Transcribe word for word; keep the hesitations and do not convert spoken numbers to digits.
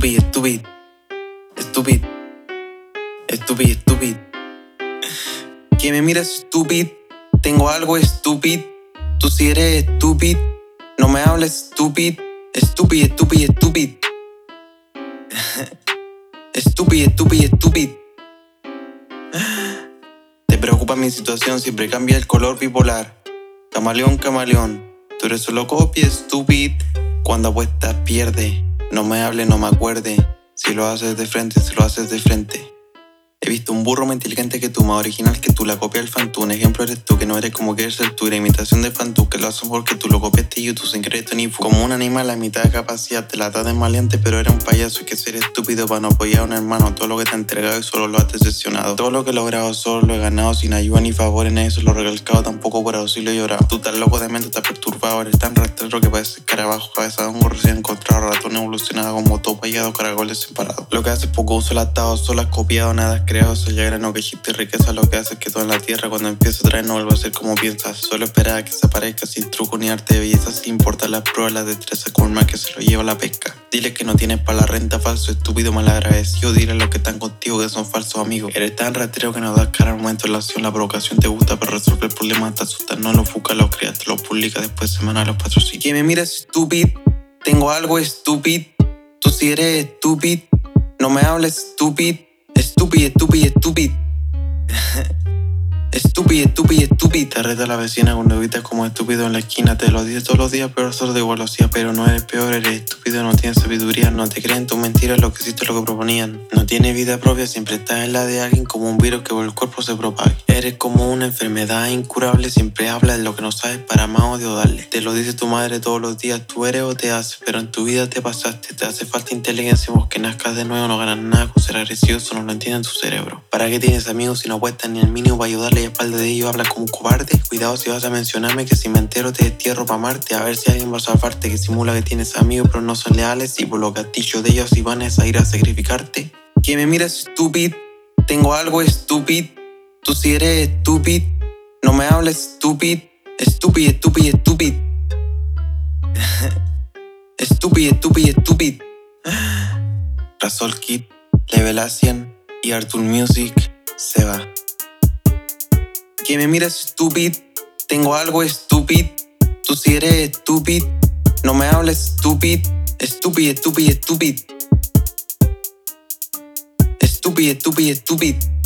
Estúpido, estúpido, estúpido, estúpido, estúpido. Que me miras estúpido, tengo algo estúpido. Tú si eres estúpido, no me hables estúpido. Estúpido, estúpido, estúpido. Estúpido, estúpido, estúpido. Te preocupa mi situación, siempre cambia el color bipolar. Camaleón, camaleón, tú eres solo copia, estúpido. Cuando apuestas pierde, no me hable, no me acuerde. Si lo haces de frente, si lo haces de frente. He visto un burro más inteligente que tú, más original que tú, la copia del Fantú. Un ejemplo eres tú, que no eres como quieres ser tú. La imitación de Fantú, que lo hacen porque tú lo copiaste y tú sin crédito ni fu. Como un animal a mitad de capacidad, te la das de maleante, pero eres un payaso. Y que ser estúpido para no apoyar a un hermano. Todo lo que te ha entregado y solo lo has decepcionado. Todo lo que he logrado solo lo he ganado, sin ayuda ni favor. En eso lo he recalcado, tampoco por auxilio he llorado. Tú tan loco de mente, estás perturbado. Eres tan rastrero que parece escarabajo. Cabeza de un recién encontrado, ratón evolucionado como topo y dos caracoles separados. Lo que haces poco uso, latado, solo has copiado, nada has creado. Soy ya grano que hiciste riqueza, lo que haces que todo en la tierra cuando empiezo a traer no vuelvo a ser como piensas. Solo esperaba que se aparezca sin truco ni arte de belleza, sin importar las pruebas, las destrezas, con el mar que se lo lleva la pesca. Dile que no tienes para la renta, falso, estúpido, malagradecido. Dile a los que están contigo que son falsos amigos. Eres tan rastrero que no das cara al momento de la acción. La provocación te gusta, pero resolver el problema te asusta. No lo buscas, lo creas, te lo publicas, después semana los patrocinas. Que me miras estúpido, tengo algo estúpido. Tú si eres estúpido, no me hables estúpido. Estúpido, estúpido, estúpido. Estúpido, estúpido, estúpido. Te reta la vecina cuando evitas como estúpido en la esquina. Te lo dices todos los días, pero solo de igual lo hacía. Pero no eres peor, eres estúpido, no tienes sabiduría. No te creen tus mentiras, lo que hiciste, lo que proponían. No tienes vida propia, siempre estás en la de alguien, como un virus que por el cuerpo se propague. Eres como una enfermedad incurable, siempre hablas de lo que no sabes para más odio darle. Te lo dice tu madre todos los días, tú eres o te haces, pero en tu vida te pasaste. Te hace falta inteligencia, vos que nazcas de nuevo, no ganas nada con ser agresivo, eso no lo entiende tu cerebro. ¿Para qué tienes amigos si no apuestas ni el mínimo para ayudarle y a espalda de ellos hablas como un cobarde? Cuidado si vas a mencionarme, que si me entero te destierro pa' amarte. A ver si alguien va a salvarte, que simula que tienes amigos pero no son leales, y por los castillos de ellos y van a ir a sacrificarte. Que me miras estúpido, tengo algo estúpido. Tú si eres estúpido, no me hables estúpido. Estúpido, estúpido, estúpido. Estúpido, estúpido, estúpido. Razol Kid, Level Asian y Arthur Music se va. Que me miras estúpido, tengo algo estúpido. Tú si eres estúpido, no me hables estúpido. Estúpido, estúpido, estúpido. Estúpido, estúpido, estúpido.